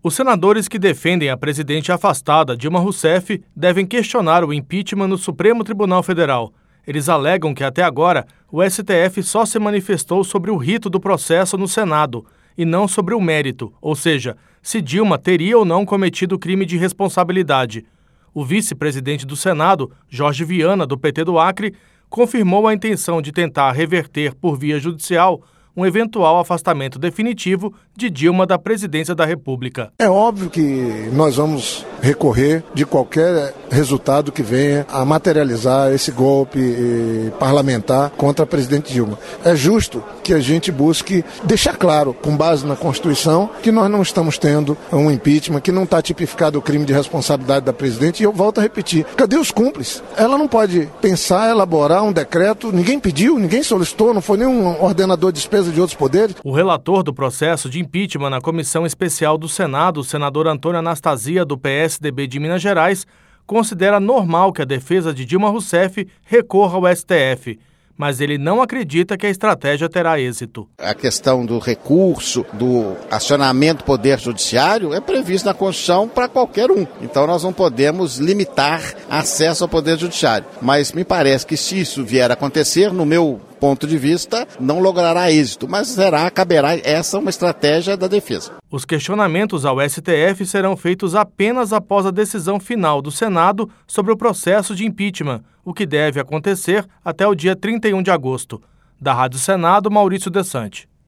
Os senadores que defendem a presidente afastada, Dilma Rousseff, devem questionar o impeachment no Supremo Tribunal Federal. Eles alegam que, até agora, o STF só se manifestou sobre o rito do processo no Senado e não sobre o mérito, ou seja, se Dilma teria ou não cometido crime de responsabilidade. O vice-presidente do Senado, Jorge Viana, do PT do Acre, confirmou a intenção de tentar reverter por via judicial um eventual afastamento definitivo de Dilma da presidência da República. É óbvio que nós vamos recorrer de qualquer resultado que venha a materializar esse golpe parlamentar contra a presidente Dilma. É justo que a gente busque deixar claro, com base na Constituição, que nós não estamos tendo um impeachment, que não está tipificado o crime de responsabilidade da presidente, e eu volto a repetir, cadê os cúmplices? Ela não pode pensar, elaborar um decreto, ninguém pediu, ninguém solicitou, não foi nenhum ordenador de despesa de outros poderes. O relator do processo de impeachment na Comissão Especial do Senado, o senador Antônio Anastasia, do PSDB de Minas Gerais, considera normal que a defesa de Dilma Rousseff recorra ao STF, mas ele não acredita que a estratégia terá êxito. A questão do recurso, do acionamento do Poder Judiciário é previsto na Constituição para qualquer um. Então nós não podemos limitar acesso ao Poder Judiciário. Mas me parece que se isso vier a acontecer, no meu ponto de vista, não logrará êxito, mas caberá essa uma estratégia da defesa. Os questionamentos ao STF serão feitos apenas após a decisão final do Senado sobre o processo de impeachment, o que deve acontecer até o dia 31 de agosto. Da Rádio Senado, Maurício Desante.